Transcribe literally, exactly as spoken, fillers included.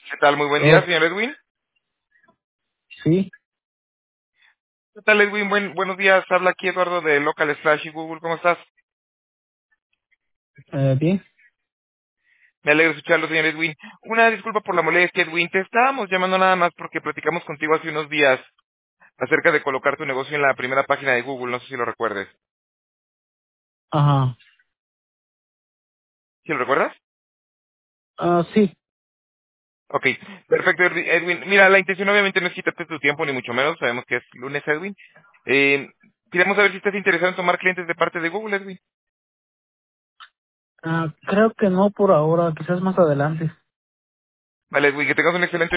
¿Qué tal? Muy buen día, Oh, señor Edwin. sí, ¿Qué tal, Edwin? Buen, buenos días. Habla aquí Eduardo de Local Slash y Google. ¿Cómo estás? eh, bien. Me alegro escucharlo, señor Edwin. Una disculpa por la molestia, Edwin. Te estábamos llamando nada más porque platicamos contigo hace unos días acerca de colocar tu negocio en la primera página de Google. No sé si lo recuerdes. Ajá. ¿Sí lo recuerdas? Ah, sí. Ok, perfecto, Edwin. Edwin. Mira, la intención obviamente no es quitarte tu tiempo, ni mucho menos. Sabemos que es lunes, Edwin. Eh, queríamos saber si estás interesado en tomar clientes de parte de Google, Edwin. Ah, creo que no por ahora, quizás más adelante. Vale, Edwin, que tengas un excelente